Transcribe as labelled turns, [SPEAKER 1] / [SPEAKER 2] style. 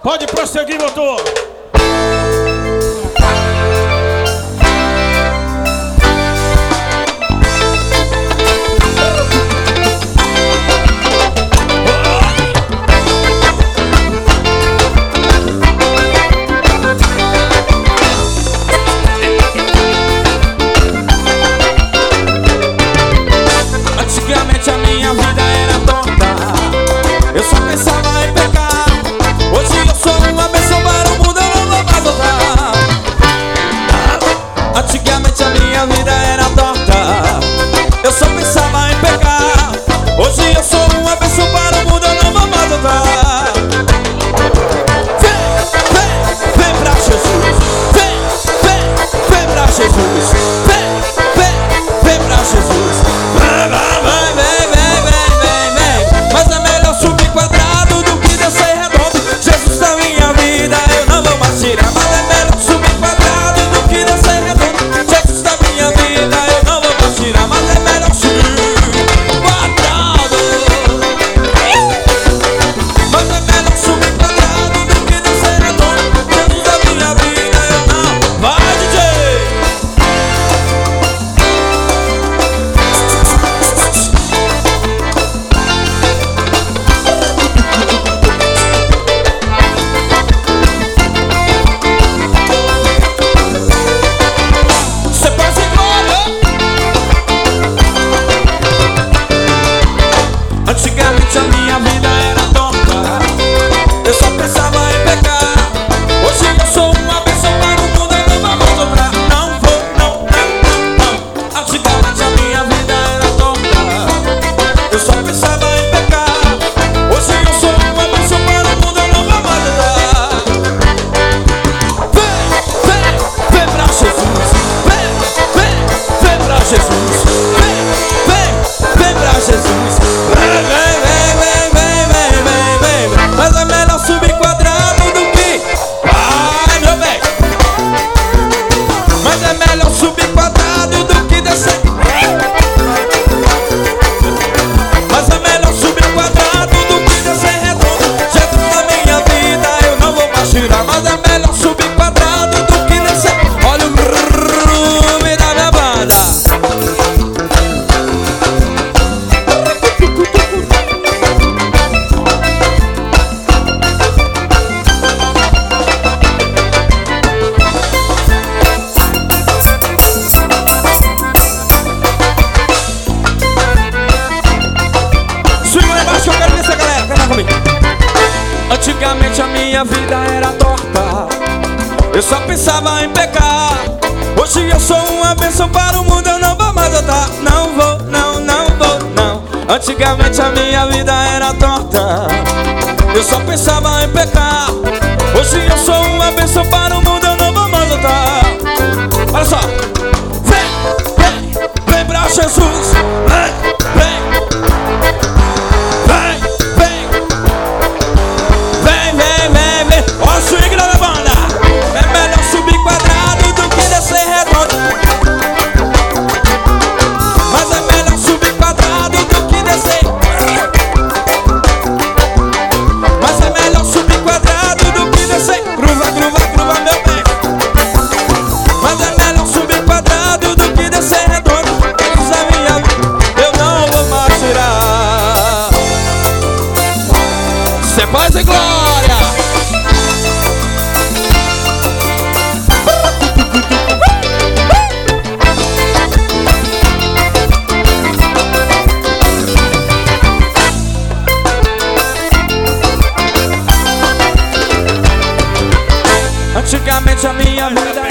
[SPEAKER 1] Pode prosseguir, doutor.
[SPEAKER 2] Antigamente a minha vida era torta, eu só pensava em pecar. Hoje eu sou uma bênção para o mundo, eu não vou mais voltar. Antigamente a minha vida era torta, eu só pensava em pecar. Hoje eu sou uma bênção para o mundo, eu não vou mais voltar. Vem pra Jesus, vem pra Jesus, vem pra Jesus. Mas é melhor subir quadrado do que descer redondo. Jesus na minha vida, eu não vou mais tirar. Mas é melhor subir quadrado do que descer redondo. Jesus na minha vida, eu não vou mais tirar. Mas é melhor subir quadrado. Mas é melhor subir quadrado do que descer redondo. Jesus na minha vida, eu não. Vai, DJ! Antigamente a minha vida era torta, eu só pensava em pecar. Hoje eu sou uma bênção para o mundo, eu não vou mais voltar. Não vou, não. Antigamente a minha vida era torta, eu só pensava em pecar. Hoje eu sou uma bênção para o mundo, eu não vou mais voltar. Vem pra Jesus, vem pra Jesus, vem pra Jesus. Mas é melhor subir quadrado do que... Vai, meu bem! Mas é melhor subir quadrado do que descer. Mas é melhor subir quadrado do que descer redondo. Jesus na minha vida, eu não vou mais tirar. Mas é melhor subir quadrado do que descer. Olha o groove da minha banda. Antigamente a minha vida era torta, eu só pensava em pecar. Hoje eu sou uma bênção para o mundo, eu não vou mais voltar. Não vou, não. Antigamente a minha vida era torta, eu só pensava em pecar. Hoje eu sou uma bênção para o mundo, eu não vou mais voltar. Olha só, vem pra Jesus, vem. Olha o swing da minha banda. É melhor subir quadrado do que descer redondo. Mas é melhor subir quadrado do que descer. Mas é melhor subir quadrado do que descer. Gruva, meu bem. Mas é melhor subir quadrado do que descer redondo. Isso é minha vida, eu não vou mais tirar. Cê paz e glória. Antigamente a minha vida